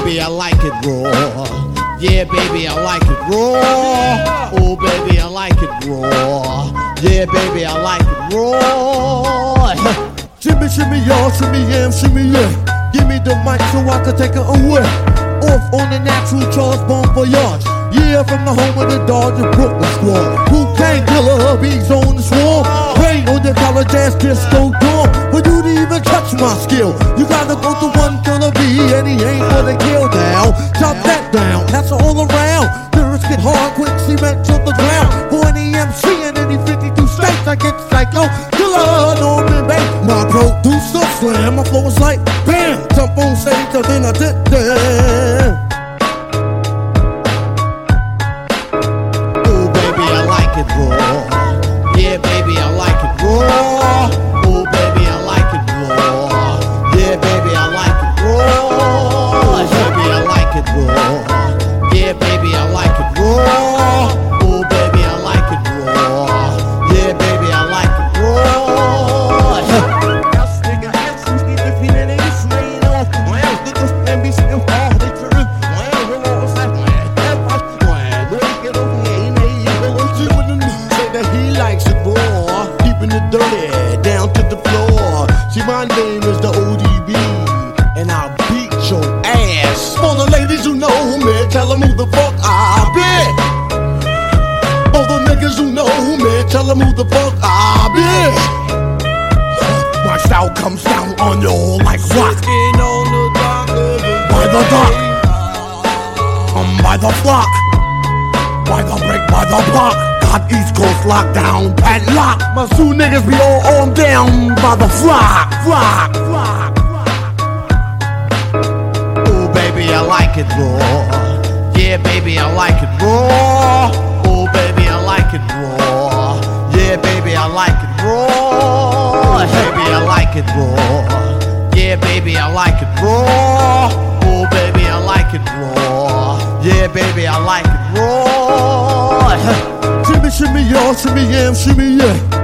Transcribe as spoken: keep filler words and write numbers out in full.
baby, I like it raw. Yeah, baby, I like it raw. Oh, baby, I like it raw. Yeah, baby, I like it raw. Shimmy, shimmy, y'all, shimmy, yam, shimmy, yeah. Give me the mic so I can take it away. Off on the natural Charles Bon Voyage. Yeah, from the home of the Dodger Brooklyn squad. Who can't kill her? Bees on the swarm. Rain on the college ass disco dorm. For you to even touch my skill, you gotta go to one killer bee, and he ain't gonna kill now. Chop that down, that's all around. Lyrics get hard, quick cement to the ground. For any M C in any fifty-two states, I get psycho killer Norman Bates. My producer slam, my flow is like bam. Jump on stage, and then I did that. Raw. Yeah, baby, I like it raw. Oh, baby, I like it raw. Yeah, baby, I like it raw. Baby, I like it raw. Yeah, baby, I like it raw. Oh, baby, I like it raw. Yeah, baby, I like it raw. This nigga has some shit if he ain't slain off. Well, niggas can be still all the truth. Well, we're all set. Well, look at him. He likes it raw, keeping it dirty down to the floor. See, my name is the O D B, and I'll beat your ass. For the ladies who know me, tell them who the fuck I be. For the niggas who know me, tell them who the fuck I be. My style comes down on you like rock. By the dock, come by the flock, by the break, by the block. East Coast lockdown, padlock. My two niggas be all armed down by the flock, flock, flock. Oh, baby, I like it raw. Yeah, baby, I like it raw. Oh, baby, I like it raw. Yeah, baby, I like it raw. Baby, I like it raw. Yeah, baby, I like it raw. Oh, baby, I like it raw. Yeah, baby, I like it raw. Shimmy, shimmy, y'all, shimmy, yam, shimmy, yeah.